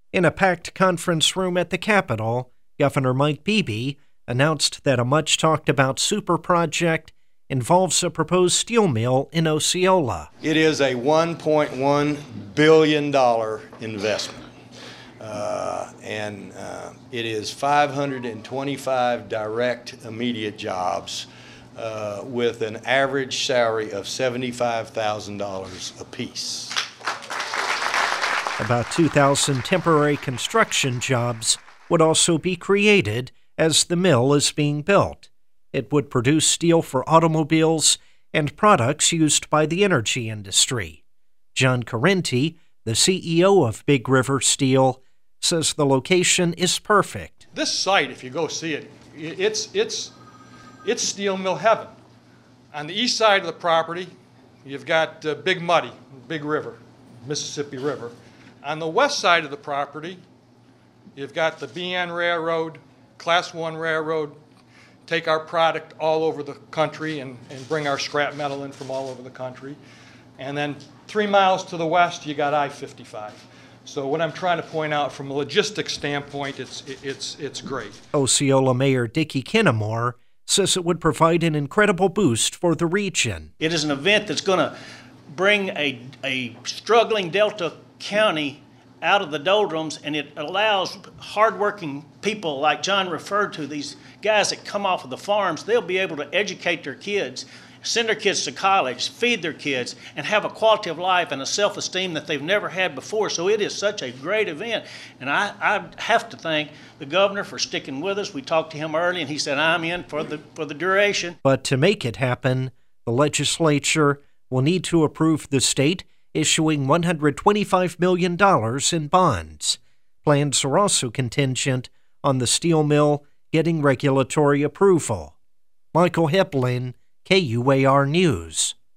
In a packed conference room at the Capitol, Governor Mike Beebe announced that a much-talked-about super project involves a proposed steel mill in Osceola. It is a $1.1 billion investment, and it is 525 direct, immediate jobs with an average salary of $75,000 apiece. About 2,000 temporary construction jobs would also be created as the mill is being built. It would produce steel for automobiles and products used by the energy industry. John Carenti, the CEO of Big River Steel, says the location is perfect. This site, if you go see it, it's steel mill heaven. On the east side of the property, you've got Big Muddy, Big River, Mississippi River. On the west side of the property, you've got the BN Railroad, Class 1 Railroad, take our product all over the country and bring our scrap metal in from all over the country. And then 3 miles to the west, you got I-55. So what I'm trying to point out from a logistics standpoint, it's great. Osceola Mayor Dickey Kennemore says it would provide an incredible boost for the region. It is an event that's going to bring a struggling Delta County out of the doldrums, and it allows hardworking people like John referred to, these guys that come off of the farms, they'll be able to educate their kids, send their kids to college, feed their kids, and have a quality of life and a self-esteem that they've never had before. So it is such a great event, and I have to thank the governor for sticking with us. We talked to him early, and he said, I'm in for the duration. But to make it happen, the legislature will need to approve the state issuing $125 million in bonds. Plans are also contingent on the steel mill getting regulatory approval. Michael Heplin, KUAR News.